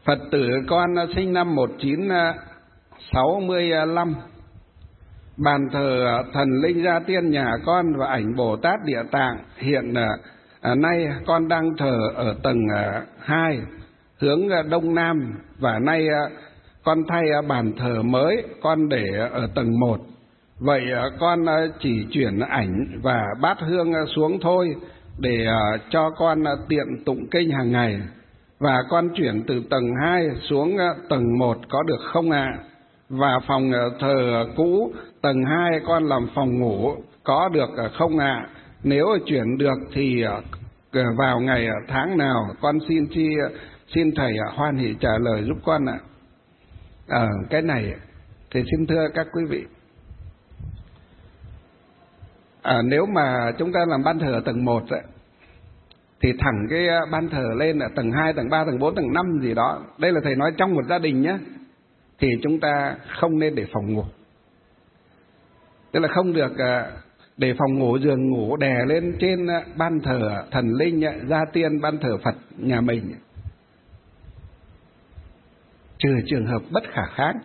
Phật tử con sinh năm 1965. Bàn thờ thần linh Gia Tiên nhà con và ảnh Bồ Tát Địa Tạng hiện nay con đang thờ ở tầng 2 hướng đông nam, và nay con thay bàn thờ mới con để ở tầng 1. Vậy con chỉ chuyển ảnh và bát hương xuống thôi để cho con tiện tụng kinh hàng ngày, và con chuyển từ tầng 2 xuống tầng 1 có được không ạ? Và phòng thờ cũ tầng 2 con làm phòng ngủ có được không ạ? Nếu chuyển được thì vào ngày tháng nào? Con xin thầy hoan hỷ trả lời giúp con ạ. Cái này thì xin thưa các quý vị, nếu mà chúng ta làm ban thờ ở tầng 1 ấy, thì thẳng cái ban thờ lên ở tầng 2, tầng 3, tầng 4, tầng 5 gì đó. Đây là thầy nói trong một gia đình nhé. Thì chúng ta không nên để phòng ngủ. Tức là không được để phòng ngủ, giường ngủ đè lên trên ban thờ thần linh Gia Tiên, ban thờ Phật nhà mình, trừ trường hợp bất khả kháng.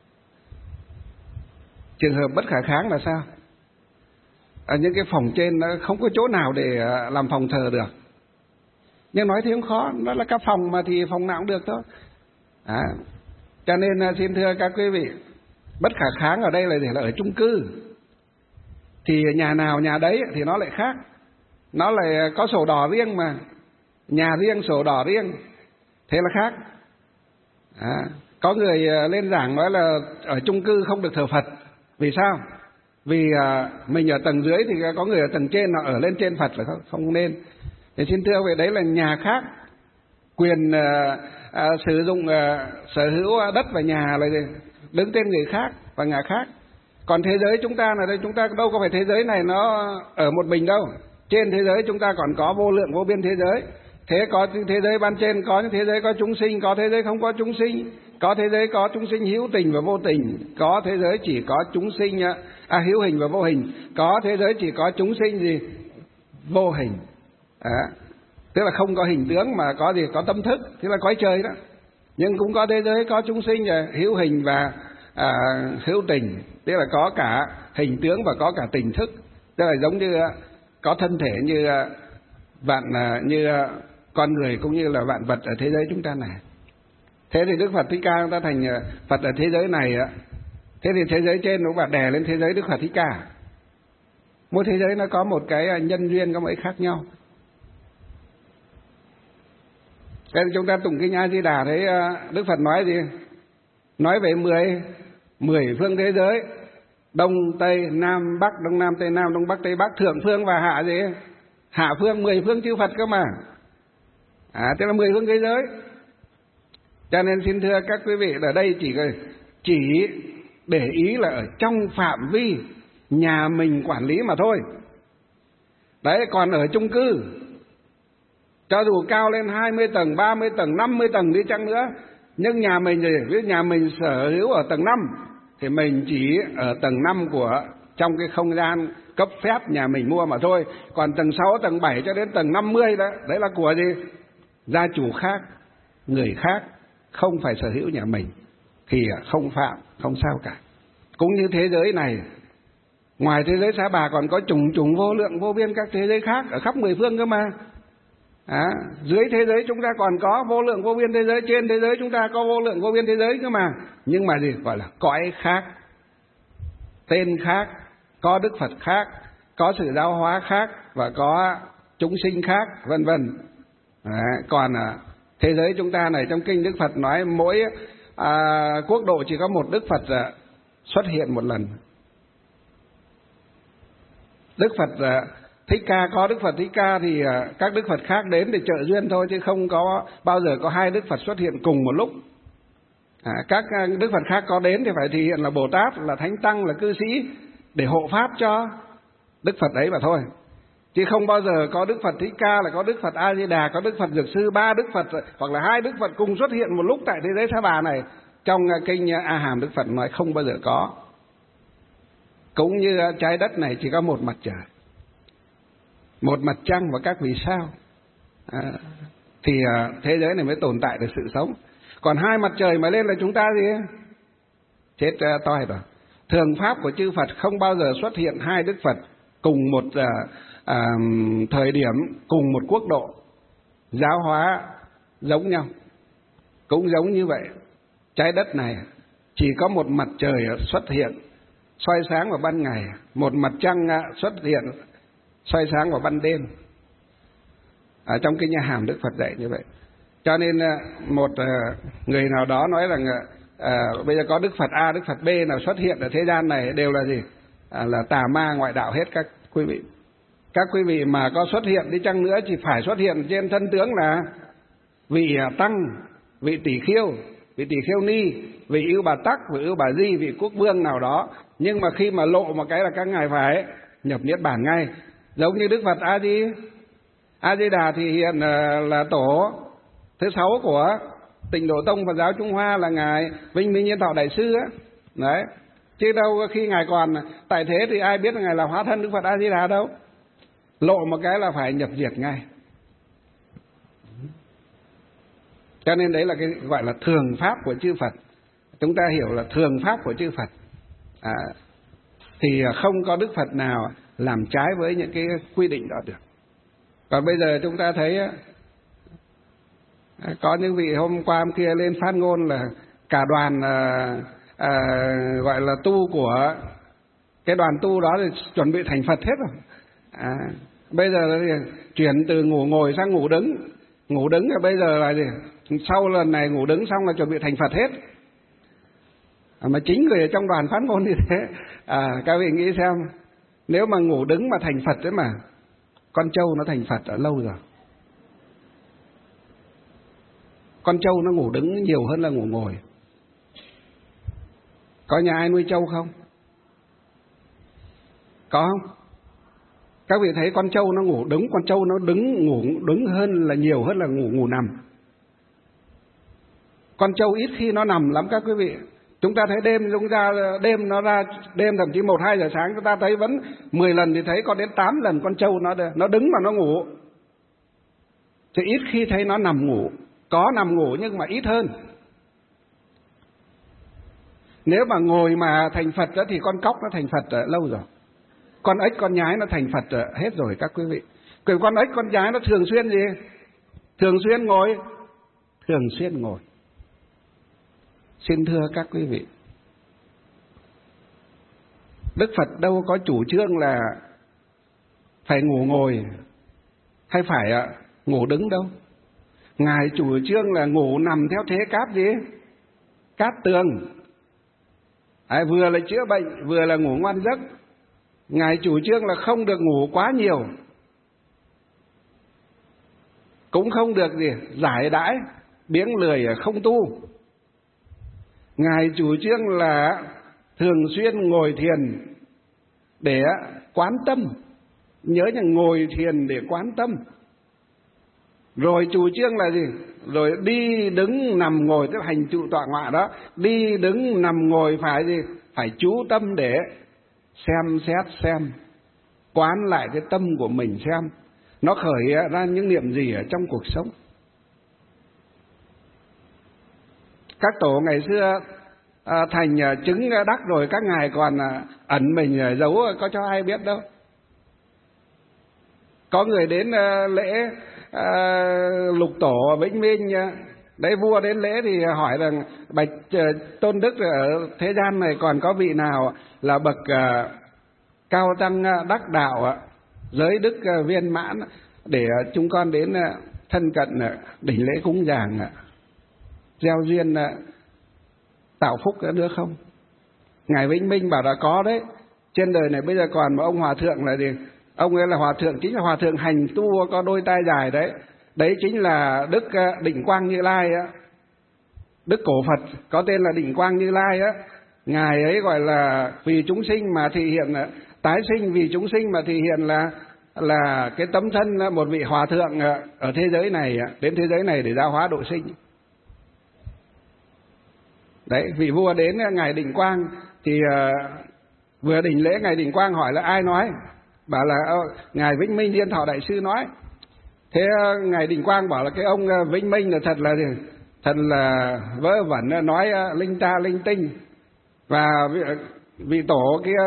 Trường hợp bất khả kháng là sao? Ở những cái phòng trên nó không có chỗ nào để làm phòng thờ được. Nhưng nói thì không khó, nó là các phòng mà thì phòng nào cũng được thôi. Cho nên xin thưa các quý vị, bất khả kháng ở đây là để là ở chung cư. Thì nhà nào nhà đấy thì nó lại khác. Nó lại có sổ đỏ riêng mà. Nhà riêng, sổ đỏ riêng. Thế là khác. Có người lên giảng nói là ở chung cư không được thờ Phật. Vì sao? Vì mình ở tầng dưới thì có người ở tầng trên họ ở lên trên Phật là không nên. Thì xin thưa vậy đấy là nhà khác. Quyền sử dụng sở hữu đất và nhà là đứng tên người khác và nhà khác. Còn thế giới chúng ta là đây, chúng ta đâu có phải thế giới này nó ở một mình đâu. Trên thế giới chúng ta còn có vô lượng vô biên thế giới. Thế có thế giới ban trên, có những thế giới có chúng sinh, có thế giới không có chúng sinh, có thế giới có chúng sinh hữu tình và vô tình, có thế giới chỉ có chúng sinh hữu hình và vô hình, có thế giới chỉ có chúng sinh gì vô hình. Tức là không có hình tướng mà có gì, có tâm thức, tức là cõi trời đó. Nhưng cũng có thế giới có chúng sinh hữu hình và hữu tình, tức là có cả hình tướng và có cả tình thức. Tức là giống như có thân thể như như con người cũng như là vạn vật ở thế giới chúng ta này. Thế thì Đức Phật Thích Ca chúng ta thành Phật ở thế giới này. Thế thì thế giới trên nó bạn đè lên thế giới Đức Phật Thích Ca. Mỗi thế giới nó có một cái nhân duyên, có một cái khác nhau. Thế thì chúng ta tụng kinh A Di Đà thấy Đức Phật nói gì? Nói về 10 phương thế giới: Đông Tây Nam Bắc, Đông Nam Tây Nam, Đông Bắc Tây Bắc, thượng phương và hạ gì? Hạ phương, 10 phương chư Phật cơ mà. Tức là 10 phương thế giới. Cho nên xin thưa các quý vị, ở đây chỉ để ý là ở trong phạm vi nhà mình quản lý mà thôi. Đấy, còn ở chung cư, cho dù cao lên 20 tầng, 30 tầng, 50 tầng đi chăng nữa, nhưng nhà mình thì ví dụ nhà mình sở hữu ở tầng 5 thì mình chỉ ở tầng 5 của trong cái không gian cấp phép nhà mình mua mà thôi. Còn tầng 6, tầng 7 cho đến tầng 50 đó, đấy là của gì? Gia chủ khác, người khác, không phải sở hữu nhà mình thì không phạm, không sao cả. Cũng như thế giới này, ngoài thế giới Sa Bà còn có trùng vô lượng vô biên các thế giới khác ở khắp 10 phương cơ mà. Dưới thế giới chúng ta còn có vô lượng vô biên thế giới, trên thế giới chúng ta có vô lượng vô biên thế giới cơ mà. Nhưng mà gì? Gọi là cõi khác, tên khác, có Đức Phật khác, có sự giáo hóa khác và có chúng sinh khác, vân vân. Còn thế giới chúng ta này, trong kinh Đức Phật nói mỗi quốc độ chỉ có một Đức Phật xuất hiện một lần. Đức Phật Thích Ca, có Đức Phật Thích Ca thì các Đức Phật khác đến để trợ duyên thôi, chứ không có bao giờ có hai Đức Phật xuất hiện cùng một lúc. Các Đức Phật khác có đến thì phải thể hiện là Bồ Tát, là Thánh Tăng, là cư sĩ để hộ pháp cho Đức Phật ấy mà thôi. Chứ không bao giờ có Đức Phật Thích Ca, là có Đức Phật A Di Đà, có Đức Phật Dược Sư, 3 Đức Phật hoặc là 2 Đức Phật cùng xuất hiện một lúc tại thế giới Sa Bà này. Trong kinh A Hàm Đức Phật nói không bao giờ có. Cũng như trái đất này chỉ có một mặt trời, một mặt trăng và các vì sao, thì thế giới này mới tồn tại được sự sống. Còn hai mặt trời mà lên là chúng ta gì? Chết toi rồi. Thường pháp của chư Phật không bao giờ xuất hiện hai Đức Phật cùng một thời điểm, cùng một quốc độ. Giáo hóa giống nhau. Cũng giống như vậy, trái đất này chỉ có một mặt trời xuất hiện soi sáng vào ban ngày, một mặt trăng xuất hiện soi sáng vào ban đêm. Ở trong cái nhà hàm Đức Phật dạy như vậy. Cho nên một người nào đó nói rằng bây giờ có Đức Phật A, Đức Phật B nào xuất hiện ở thế gian này đều là gì? Là tà ma ngoại đạo hết các quý vị. Các quý vị mà có xuất hiện đi chăng nữa chỉ phải xuất hiện trên thân tướng là vị tăng, vị tỷ khiêu, vị tỷ khiêu ni, vị ưu bà tắc, vị ưu bà di, vị quốc vương nào đó. Nhưng mà khi mà lộ một cái là các ngài phải nhập niết bàn ngay. Giống như Đức Phật A Di Đà thì hiện là tổ thứ 6 của Tịnh Độ Tông Phật giáo Trung Hoa, là ngài Vinh Minh Nhiên Thọ Đại Sư á. Đấy. Chứ đâu khi ngài còn tại thế thì ai biết là ngài là hóa thân Đức Phật A Di Đà đâu. Lộ một cái là phải nhập diệt ngay. Cho nên đấy là cái gọi là thường pháp của chư Phật. Chúng ta hiểu là thường pháp của chư Phật. Thì không có Đức Phật nào làm trái với những cái quy định đó được. Còn bây giờ chúng ta thấy có những vị hôm qua hôm kia lên phát ngôn là cả đoàn gọi là tu của cái đoàn tu đó thì chuẩn bị thành Phật hết rồi. Bây giờ là chuyển từ ngủ ngồi sang ngủ đứng. Ngủ đứng rồi bây giờ là gì? Sau lần này ngủ đứng xong là chuẩn bị thành Phật hết. Mà chính người ở trong đoàn phát ngôn như thế. Các vị nghĩ xem, nếu mà ngủ đứng mà thành Phật đấy mà, con trâu nó thành Phật đã lâu rồi. Con trâu nó ngủ đứng nhiều hơn là ngủ ngồi. Có nhà ai nuôi trâu không? Có không? Các vị thấy con trâu nó ngủ đứng, con trâu nó ngủ đứng hơn là nhiều hơn là ngủ nằm. Con trâu ít khi nó nằm lắm các quý vị. Chúng ta thấy đêm nó ra đêm thậm chí 1-2 giờ sáng chúng ta thấy vẫn 10 lần thì thấy có đến 8 lần con trâu nó đứng mà nó ngủ. Thì ít khi thấy nó nằm ngủ. Có nằm ngủ nhưng mà ít hơn. Nếu mà ngồi mà thành Phật đó thì con cóc nó thành Phật lâu rồi. Con ếch con nhái nó thành Phật hết rồi các quý vị. Con ếch con nhái nó thường xuyên gì? Thường xuyên ngồi. Thường xuyên ngồi. Xin thưa các quý vị, Đức Phật đâu có chủ trương là phải ngủ ngồi hay phải ngủ đứng đâu. Ngài chủ trương là ngủ nằm theo thế cát gì? Cát tường. Vừa là chữa bệnh, vừa là ngủ ngoan giấc. Ngài chủ trương là không được ngủ quá nhiều, cũng không được gì giải đãi, biếng lười không tu. Ngài chủ trương là thường xuyên ngồi thiền để quán tâm. Nhớ là ngồi thiền để quán tâm. Rồi chủ trương là gì? Rồi đi đứng nằm ngồi, tức hành trụ tọa ngọa đó. Đi đứng nằm ngồi phải gì? Phải chú tâm để xem xét xem, quán lại cái tâm của mình xem nó khởi ra những niệm gì ở trong cuộc sống. Các tổ ngày xưa thành chứng đắc rồi các ngài còn ẩn mình giấu, có cho ai biết đâu. Có người đến lễ lục tổ Vĩnh Minh đấy, vua đến lễ thì hỏi rằng bạch tôn đức ở thế gian này còn có vị nào là bậc cao tăng đắc đạo giới đức viên mãn để chúng con đến thân cận đỉnh lễ cúng dường gieo duyên tạo phúc nữa không? Ngài Vĩnh Minh bảo là có đấy. Trên đời này bây giờ còn một ông hòa thượng là gì? Ông ấy là hòa thượng, chính là hòa thượng hành tu có đôi tai dài đấy. Đấy chính là Đức Định Quang Như Lai á. Đức cổ Phật có tên là Định Quang Như Lai á. Ngài ấy gọi là vì chúng sinh mà thị hiện, tái sinh vì chúng sinh mà thị hiện là cái tấm thân một vị hòa thượng ở thế giới này, đến thế giới này để giáo hóa độ sinh. Đấy, vị vua đến ngài Định Quang thì vừa đỉnh lễ ngài Định Quang hỏi là ai nói? Bảo là ngài Vĩnh Minh Thiên Thọ Đại Sư nói. Thế ngài Định Quang bảo là cái ông Vĩnh Minh là thật là thật là vớ vẩn, nói linh ta linh tinh. Và vị tổ kia,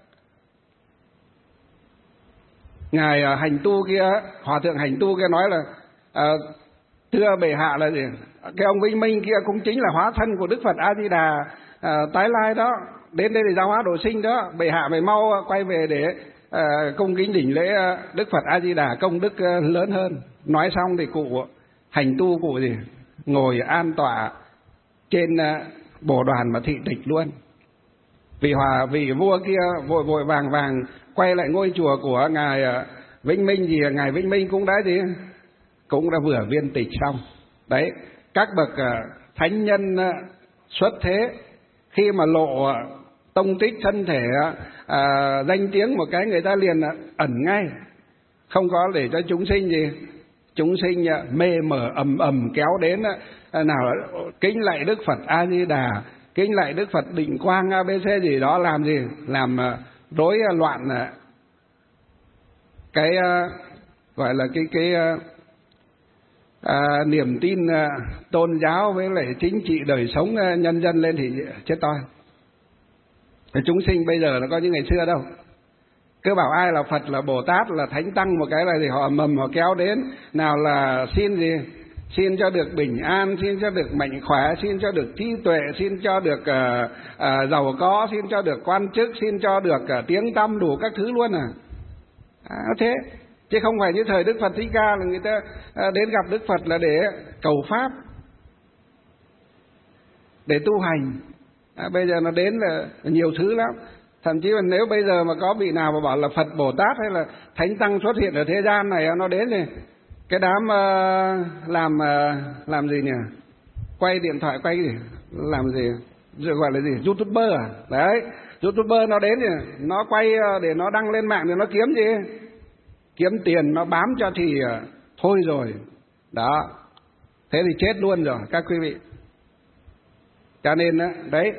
ngài hành tu kia, hòa thượng hành tu kia nói là thưa bệ hạ là gì, cái ông Vinh Minh kia cũng chính là hóa thân của Đức Phật A Di Đà tái lai đó, đến đây để giáo hóa độ sinh đó. Bệ hạ phải mau quay về để cung kính đỉnh lễ Đức Phật A Di Đà, công đức lớn hơn. Nói xong thì cụ hành tu, cụ gì ngồi an tọa trên bồ đoàn mà thị tịch luôn. Vị vua kia vội vội vàng vàng quay lại ngôi chùa của ngài Vĩnh Minh, gì ngài Vĩnh Minh cũng cũng đã vừa viên tịch xong. Đấy, các bậc thánh nhân xuất thế khi mà lộ tông tích thân thể danh tiếng một cái, người ta liền ẩn ngay, không có để cho chúng sinh mê mờ ầm kéo đến, nào kính lạy Đức Phật A Di Đà, kính lạy Đức Phật Định Quang ABC gì đó, làm rối loạn cái gọi là cái niềm tin tôn giáo với lại chính trị đời sống nhân dân lên thì chết toi. Chúng sinh bây giờ nó có như ngày xưa đâu. Cứ bảo ai là Phật, là Bồ Tát, là Thánh Tăng một cái là thì họ mầm họ kéo đến, nào là xin cho được bình an, xin cho được mạnh khỏe, xin cho được trí tuệ, xin cho được giàu có, xin cho được quan chức, xin cho được tiếng tăm, đủ các thứ luôn thế. Chứ không phải như thời Đức Phật Thích Ca là người ta đến gặp Đức Phật là để cầu pháp, để tu hành. Bây giờ nó đến là nhiều thứ lắm. Thậm chí là nếu bây giờ mà có vị nào mà bảo là Phật Bồ Tát hay là Thánh Tăng xuất hiện ở thế gian này, nó đến thì cái đám làm gì nhỉ, quay điện thoại quay gì, làm gì gọi là gì, YouTuber à? Đấy, YouTuber nó đến thì nó quay để nó đăng lên mạng thì nó kiếm gì, kiếm tiền, nó bám cho thì thôi rồi đó, thế thì chết luôn rồi các quý vị. Cho nên đấy,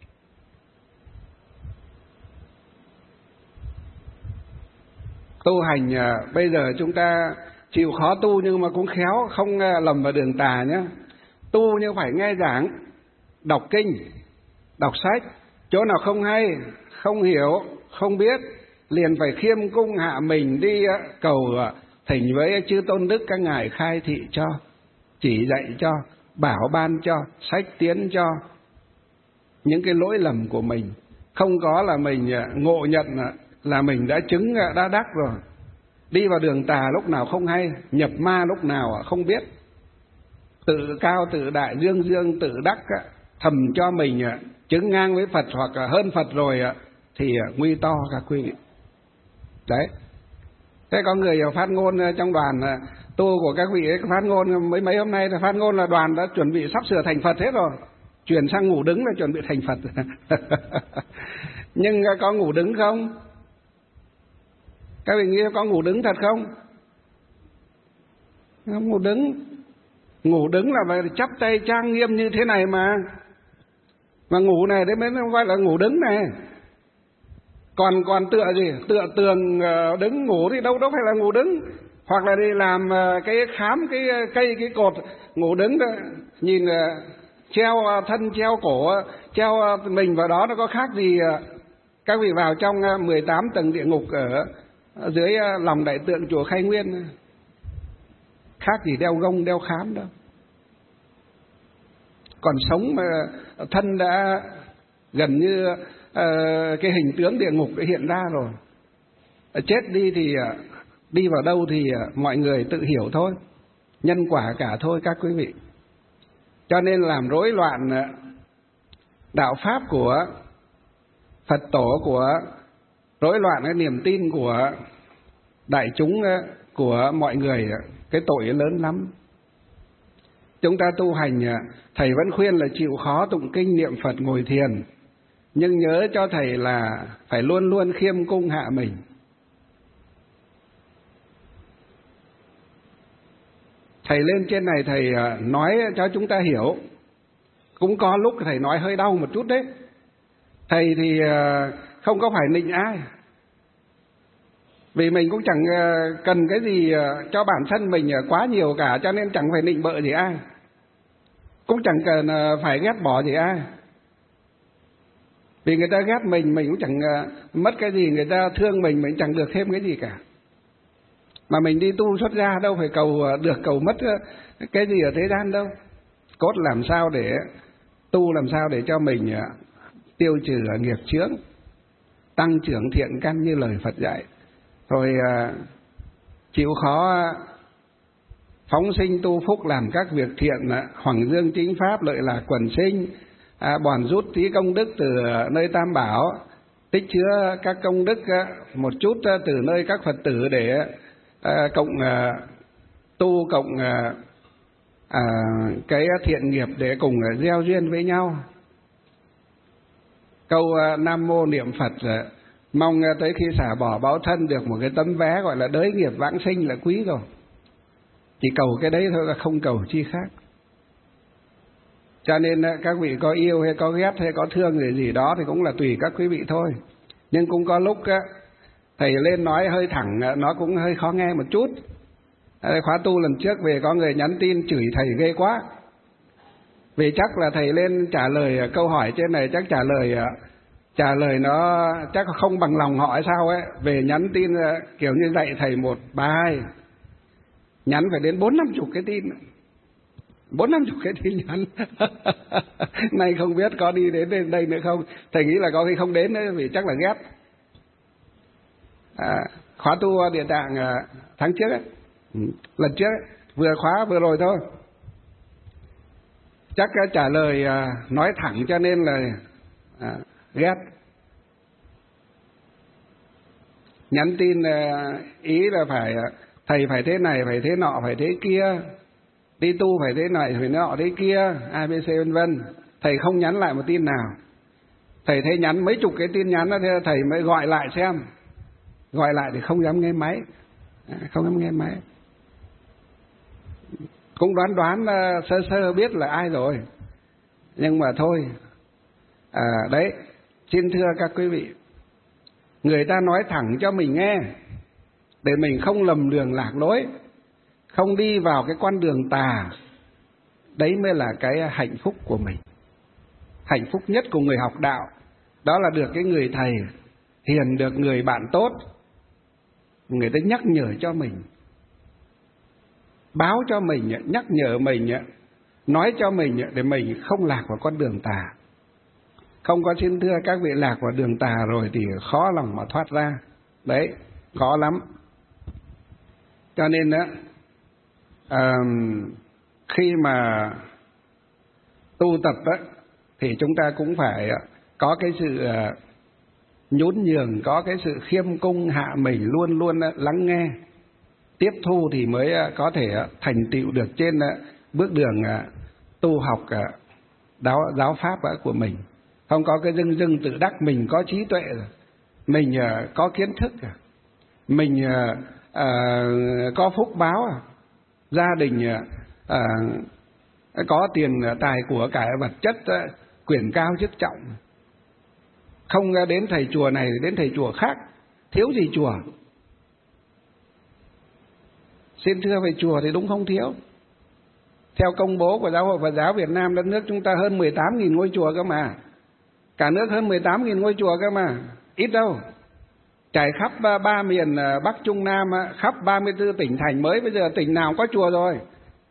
tu hành bây giờ chúng ta chịu khó tu nhưng mà cũng khéo, không lầm vào đường tà nhé. Tu nhưng phải nghe giảng, đọc kinh, đọc sách, chỗ nào không hay, không hiểu, không biết, liền phải khiêm cung hạ mình đi cầu thỉnh với chư tôn đức các ngài khai thị cho, chỉ dạy cho, bảo ban cho, sách tiến cho những cái lỗi lầm của mình. Không có là mình ngộ nhận là mình đã chứng đã đắc rồi. Đi vào đường tà lúc nào không hay, nhập ma lúc nào không biết, tự cao tự đại, dương tự đắc, thầm cho mình chứng ngang với Phật hoặc hơn Phật rồi thì nguy to các quý vị. Đấy, thế có người phát ngôn trong đoàn tu của các vị ấy, phát ngôn mấy hôm nay là phát ngôn là đoàn đã chuẩn bị sắp sửa thành Phật hết rồi, chuyển sang ngủ đứng là chuẩn bị thành Phật. Nhưng có ngủ đứng không? Các vị nghĩ có ngủ đứng thật không? Không ngủ đứng. Ngủ đứng là phải chắp tay trang nghiêm như thế này mà ngủ này đấy mới gọi là ngủ đứng này. Còn tựa gì? Tựa tường đứng ngủ thì đâu phải là ngủ đứng. Hoặc là đi làm cái khám cái cây cái cột ngủ đứng đó, nhìn treo thân treo cổ treo mình vào đó, nó có khác gì các vị vào trong 18 tầng địa ngục ở dưới lòng đại tượng chùa Khai Nguyên, khác gì đeo gông đeo khám đâu. Còn sống mà thân đã gần như cái hình tướng địa ngục đã hiện ra rồi. Chết đi thì đi vào đâu thì mọi người tự hiểu thôi, nhân quả cả thôi các quý vị. Cho nên làm rối loạn đạo pháp của Phật tổ, của rối loạn cái niềm tin của đại chúng, của mọi người, cái tội lớn lắm. Chúng ta tu hành, thầy vẫn khuyên là chịu khó tụng kinh niệm Phật ngồi thiền, nhưng nhớ cho thầy là phải luôn luôn khiêm cung hạ mình. Thầy lên trên này thầy nói cho chúng ta hiểu, cũng có lúc thầy nói hơi đau một chút đấy. Thầy thì không có phải nịnh ai, vì mình cũng chẳng cần cái gì cho bản thân mình quá nhiều cả, cho nên chẳng phải nịnh bợ gì ai. cũng chẳng cần phải ghét bỏ gì ai. Vì người ta ghét mình cũng chẳng mất cái gì, người ta thương mình chẳng được thêm cái gì cả. Mà mình đi tu xuất gia đâu phải cầu được cầu mất cái gì ở thế gian đâu. Cốt làm sao để tu, làm sao để cho mình tiêu trừ nghiệp chướng, tăng trưởng thiện căn như lời Phật dạy, rồi chịu khó phóng sinh tu phúc, làm các việc thiện, hoằng dương chính pháp, lợi lạc quần sinh, bòn rút tí công đức từ nơi Tam Bảo, tích chứa các công đức một chút từ nơi các Phật tử để cộng tu, cộng cái thiện nghiệp để cùng gieo duyên với nhau. Câu Nam Mô niệm Phật mong tới khi xả bỏ báo thân được một cái tấm vé gọi là đới nghiệp vãng sinh là quý rồi. Chỉ cầu cái đấy thôi, là không cầu chi khác. Cho nên các vị có yêu hay có ghét hay có thương gì đó thì cũng là tùy các quý vị thôi. Nhưng cũng có lúc thầy lên nói hơi thẳng, nó cũng hơi khó nghe một chút. Khóa tu lần trước về có người nhắn tin chửi thầy ghê quá. Vì chắc là thầy lên trả lời câu hỏi trên này, chắc trả lời nó chắc không bằng lòng họ hay sao ấy. Về nhắn tin kiểu như dạy thầy một bài, nhắn phải đến 40-50 cái tin, 40-50 cái tin nhắn. Nay không biết có đi đến đây nữa không. Thầy nghĩ là có khi không đến nữa vì chắc là ghét. Khóa tu Địa Tạng tháng trước ấy, lần trước ấy, vừa khóa vừa rồi thôi, chắc trả lời nói thẳng cho nên là ghét. Nhắn tin ý là phải thầy phải thế này, phải thế nọ, phải thế kia, đi tu phải thế này, phải nọ thế kia, ABC vân vân. Thầy không nhắn lại một tin nào. Thầy thấy nhắn mấy chục cái tin nhắn đó, thế thầy mới gọi lại xem. Gọi lại thì không dám nghe máy, không dám nghe máy. Cũng đoán sơ sơ biết là ai rồi, nhưng mà thôi. Đấy, xin thưa các quý vị, người ta nói thẳng cho mình nghe để mình không lầm đường lạc lối, không đi vào cái con đường tà. Đấy mới là cái hạnh phúc của mình. Hạnh phúc nhất của người học đạo đó là được cái người thầy hiền, được người bạn tốt, người ta nhắc nhở cho mình, báo cho mình, nhắc nhở mình, nói cho mình để mình không lạc vào con đường tà. Không có, xin thưa các vị, lạc vào đường tà rồi thì khó lòng mà thoát ra. Đấy, khó lắm. Cho nên khi mà tu tập thì chúng ta cũng phải có cái sự nhún nhường, có cái sự khiêm cung hạ mình, luôn luôn lắng nghe, tiếp thu thì mới có thể thành tựu được trên bước đường tu học giáo pháp của mình. Không có cái dưng tự đắc mình có trí tuệ rồi, mình có kiến thức rồi, mình có phúc báo, gia đình có tiền tài của cải vật chất, quyền cao chức trọng. Không đến thầy chùa này đến thầy chùa khác, thiếu gì chùa. Xin thưa, về chùa thì đúng không thiếu. Theo công bố của Giáo hội Phật giáo Việt Nam, đất nước chúng ta hơn 18.000 ngôi chùa cơ mà. Cả nước hơn 18.000 ngôi chùa cơ mà, ít đâu. Trải khắp 3 miền Bắc Trung Nam, khắp 34 tỉnh thành, mới bây giờ tỉnh nào có chùa rồi.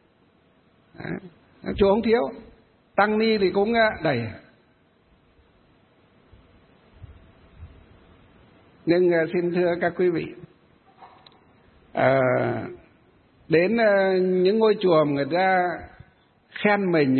Chùa không thiếu, tăng ni thì cũng đầy. Nhưng xin thưa các quý vị, đến những ngôi chùa mà người ta khen mình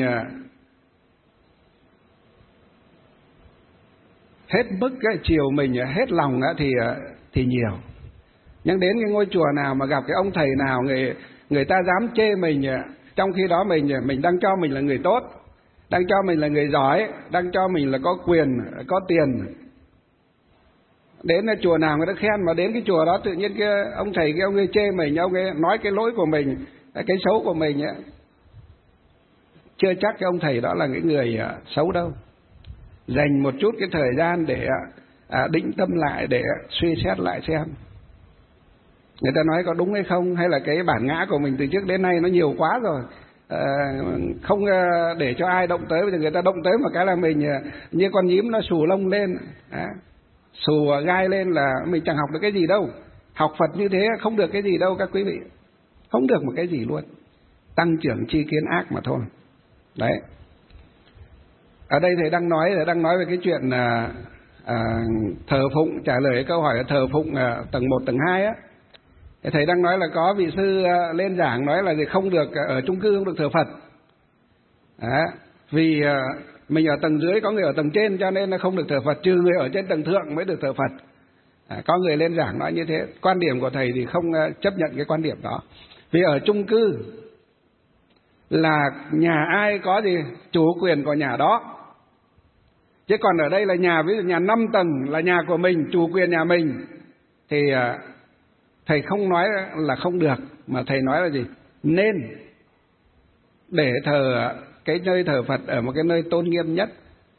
hết mức, chiều mình hết lòng thì nhiều. Nhưng đến cái ngôi chùa nào mà gặp cái ông thầy nào người ta dám chê mình, trong khi đó mình đang cho mình là người tốt, đang cho mình là người giỏi, đang cho mình là có quyền, có tiền. Đến chùa nào người ta khen, mà đến cái chùa đó tự nhiên cái ông thầy kia ông ấy chê mình, ông ấy nói cái lỗi của mình, cái xấu của mình ấy. Chưa chắc cái ông thầy đó là cái người xấu đâu. Dành một chút cái thời gian để định tâm lại, để suy xét lại xem người ta nói có đúng hay không, hay là cái bản ngã của mình từ trước đến nay nó nhiều quá rồi, không để cho ai động tới. Bây giờ người ta động tới một cái là mình như con nhím nó xù lông lên, xù gai lên là mình chẳng học được cái gì đâu. Học Phật như thế không được cái gì đâu các quý vị, không được một cái gì luôn, tăng trưởng tri kiến ác mà thôi. Đấy, ở đây thầy đang nói về cái chuyện thờ phụng, trả lời câu hỏi thờ phụng tầng 1, tầng 2 á. Thầy đang nói là có vị sư lên giảng nói là không được ở chung cư không được thờ Phật. Vì mình ở tầng dưới, có người ở tầng trên, cho nên là không được thờ Phật, trừ người ở trên tầng thượng mới được thờ Phật. Có người lên giảng nói như thế. Quan điểm của thầy thì không chấp nhận cái quan điểm đó. Vì ở chung cư là nhà ai có gì chủ quyền của nhà đó. Chứ còn ở đây là nhà, ví dụ nhà 5 tầng là nhà của mình, chủ quyền nhà mình, thì thầy không nói là không được, mà thầy nói là gì? Nên để thờ cái nơi thờ Phật ở một cái nơi tôn nghiêm nhất.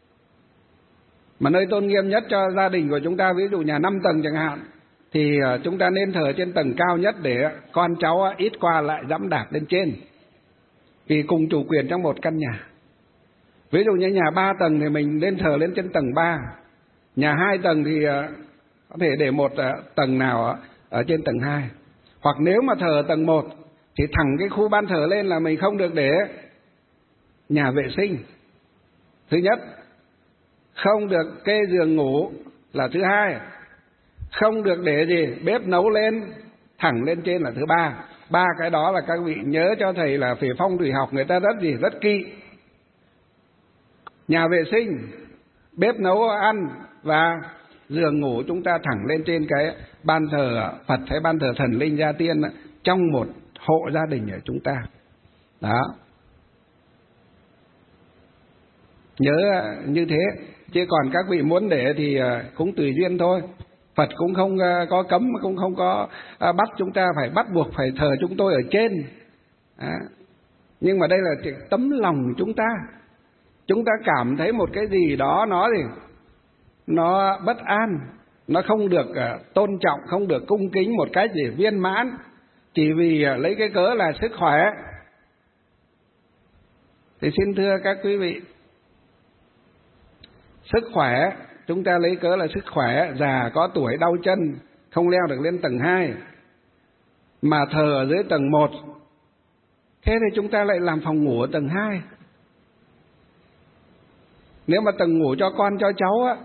Mà nơi tôn nghiêm nhất cho gia đình của chúng ta, ví dụ nhà 5 tầng chẳng hạn, thì chúng ta nên thờ trên tầng cao nhất để con cháu ít qua lại dẫm đạp lên trên, vì cùng chủ quyền trong một căn nhà. Ví dụ như nhà 3 tầng thì mình nên thờ lên trên tầng 3. Nhà 2 tầng thì có thể để một tầng nào ở trên tầng 2. Hoặc nếu mà thờ tầng 1 thì thẳng cái khu ban thờ lên là mình không được để nhà vệ sinh. Thứ nhất, không được kê giường ngủ là thứ hai, không được để gì bếp nấu lên thẳng lên trên là thứ ba. 3 cái đó là các vị nhớ cho thầy là về phong thủy học người ta rất kỹ. Nhà vệ sinh, bếp nấu ăn và giường ngủ chúng ta thẳng lên trên cái ban thờ Phật hay ban thờ thần linh gia tiên trong một hộ gia đình của chúng ta. Đó, nhớ như thế. Chứ còn các vị muốn để thì cũng tùy duyên thôi. Phật cũng không có cấm, cũng không có bắt chúng ta phải bắt buộc phải thờ chúng tôi ở trên. Nhưng mà đây là tấm lòng chúng ta. Chúng ta cảm thấy một cái gì đó nó bất an, nó không được tôn trọng, không được cung kính một cách gì viên mãn, chỉ vì lấy cái cớ là sức khỏe. Thì xin thưa các quý vị, sức khỏe, chúng ta lấy cớ là sức khỏe, già có tuổi đau chân, không leo được lên tầng 2, mà thờ ở dưới tầng 1. Thế thì chúng ta lại làm phòng ngủ ở tầng 2. Nếu mà tầng ngủ cho con cho cháu á,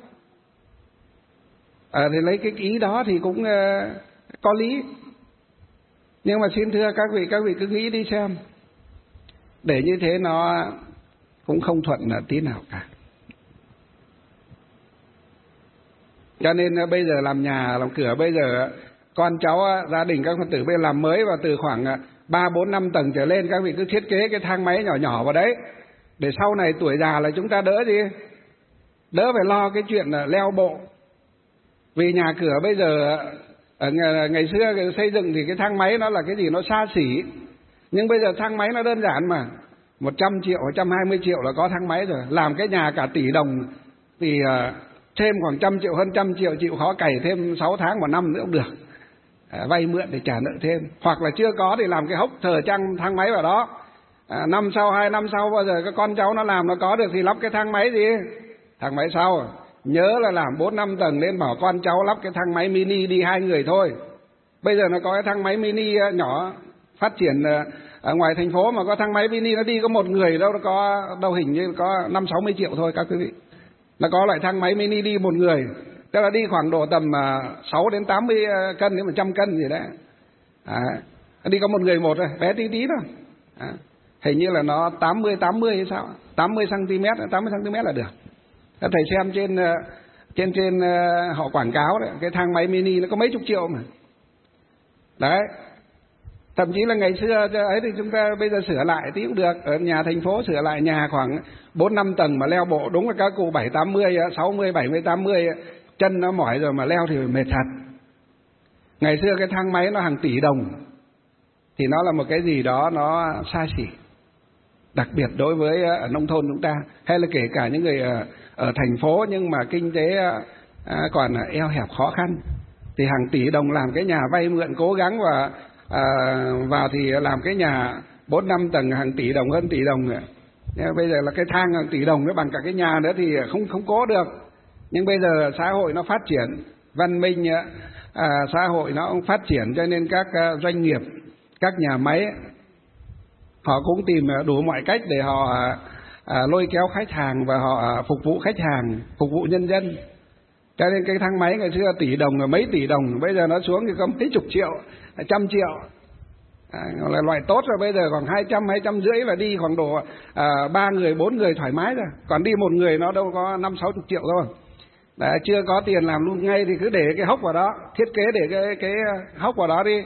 thì lấy cái ý đó thì cũng có lý. Nhưng mà xin thưa các vị cứ nghĩ đi xem, để như thế nó cũng không thuận tí nào cả. Cho nên bây giờ làm nhà làm cửa, bây giờ con cháu gia đình các Phật tử bây giờ làm mới, và từ khoảng 3, 4, 5 tầng trở lên các vị cứ thiết kế cái thang máy nhỏ nhỏ vào đấy, để sau này tuổi già là chúng ta đỡ phải lo cái chuyện leo bộ. Vì nhà cửa bây giờ ngày xưa xây dựng thì cái thang máy nó là cái gì nó xa xỉ, nhưng bây giờ thang máy nó đơn giản mà, 100 triệu, 120 triệu là có thang máy rồi. Làm cái nhà cả tỷ đồng thì thêm khoảng 100 triệu, hơn 100 triệu chịu khó cày thêm 6 tháng 1 năm nữa cũng được. Vay mượn để trả nợ thêm. Hoặc là chưa có thì làm cái hốc thờ thang máy vào đó. Năm sau, 2 năm sau bao giờ các con cháu nó làm nó có được thì lắp cái thang máy gì, thang máy sau. Nhớ là làm 4, 5 tầng lên bảo con cháu lắp cái thang máy mini đi 2 người thôi. Bây giờ nó có cái thang máy mini nhỏ phát triển ở ngoài thành phố, mà có thang máy mini nó đi có 1 người đâu, nó có đâu hình như có 50-60 triệu thôi các quý vị. Nó có loại thang máy mini đi 1 người, tức là đi khoảng độ tầm 6 đến 80 cân đến 100 cân gì đấy. Đi có 1 người một rồi, bé tí tí thôi. Hình như là nó 80 hay sao, 80 cm là được. Các thầy xem trên họ quảng cáo đấy, cái thang máy mini nó có mấy chục triệu mà. Đấy. Thậm chí là ngày xưa ấy thì chúng ta bây giờ sửa lại tí cũng được. Ở nhà thành phố sửa lại nhà khoảng 4-5 tầng mà leo bộ, đúng là các cụ 7-80, 60, 70, 80 chân nó mỏi rồi mà leo thì mệt thật. Ngày xưa cái thang máy nó hàng tỷ đồng thì nó là một cái gì đó nó xa xỉ. Đặc biệt đối với ở nông thôn chúng ta, hay là kể cả những người ở thành phố nhưng mà kinh tế còn eo hẹp khó khăn, thì hàng tỷ đồng làm cái nhà vay mượn cố gắng và vào thì làm cái nhà 4-5 tầng hàng tỷ đồng, hơn tỷ đồng nữa. Bây giờ là cái thang hàng tỷ đồng nó bằng cả cái nhà nữa thì không cố được. Nhưng bây giờ xã hội nó phát triển, văn minh, xã hội nó cũng phát triển, cho nên các doanh nghiệp, các nhà máy họ cũng tìm đủ mọi cách để họ lôi kéo khách hàng và họ phục vụ khách hàng, phục vụ nhân dân. Cho nên cái thang máy ngày xưa tỷ đồng, mấy tỷ đồng, bây giờ nó xuống thì có mấy chục triệu, 100 triệu. Là loại tốt rồi, bây giờ khoảng 200, 250 là đi khoảng độ 3 người, 4 người thoải mái rồi. Còn đi một người nó đâu có 50-60 triệu đâu. Đấy, chưa có tiền làm luôn ngay thì cứ để cái hốc vào đó, thiết kế để cái hốc vào đó đi.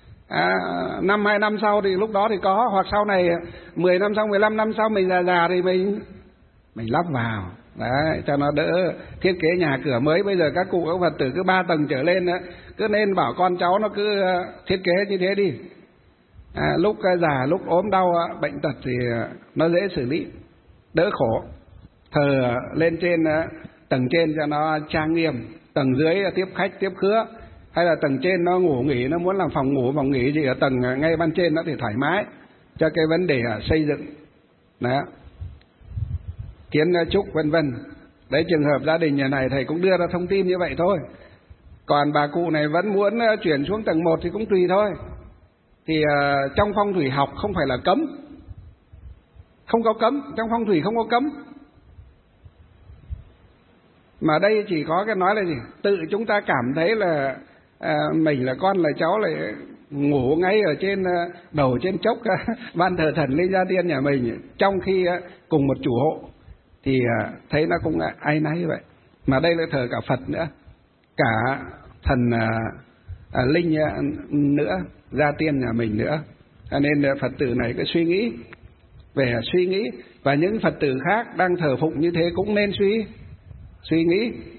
2 năm sau thì lúc đó thì có, hoặc sau này 10 năm sau, 15 năm sau mình già thì mình lắp vào. Đấy, cho nó đỡ thiết kế nhà cửa mới. Bây giờ các cụ các Phật tử cứ 3 tầng trở lên nữa, cứ nên bảo con cháu nó cứ thiết kế như thế đi. Lúc già, lúc ốm đau, bệnh tật thì nó dễ xử lý, đỡ khổ. Thờ lên trên tầng trên cho nó trang nghiêm, tầng dưới tiếp khách tiếp khứa, hay là tầng trên nó ngủ nghỉ, nó muốn làm phòng ngủ phòng nghỉ gì ở tầng ngay ban trên nó thì thoải mái, cho cái vấn đề xây dựng đó, kiến trúc vân vân. Đấy, trường hợp gia đình nhà này thầy cũng đưa ra thông tin như vậy thôi. Còn bà cụ này vẫn muốn chuyển xuống tầng 1 thì cũng tùy thôi. Thì trong phong thủy học không phải là cấm, không có cấm, trong phong thủy không có cấm. Mà đây chỉ có cái nói là gì? Tự chúng ta cảm thấy là mình là con là cháu lại ngủ ngay ở trên đầu trên chốc ban thờ thần Linh Gia Tiên nhà mình, trong khi cùng một chủ hộ thì thấy nó cũng ai nấy vậy. Mà đây là thờ cả Phật nữa, cả thần Linh nữa, Gia Tiên nhà mình nữa. Cho nên Phật tử này cứ suy nghĩ, và những Phật tử khác đang thờ phụng như thế cũng nên suy nghĩ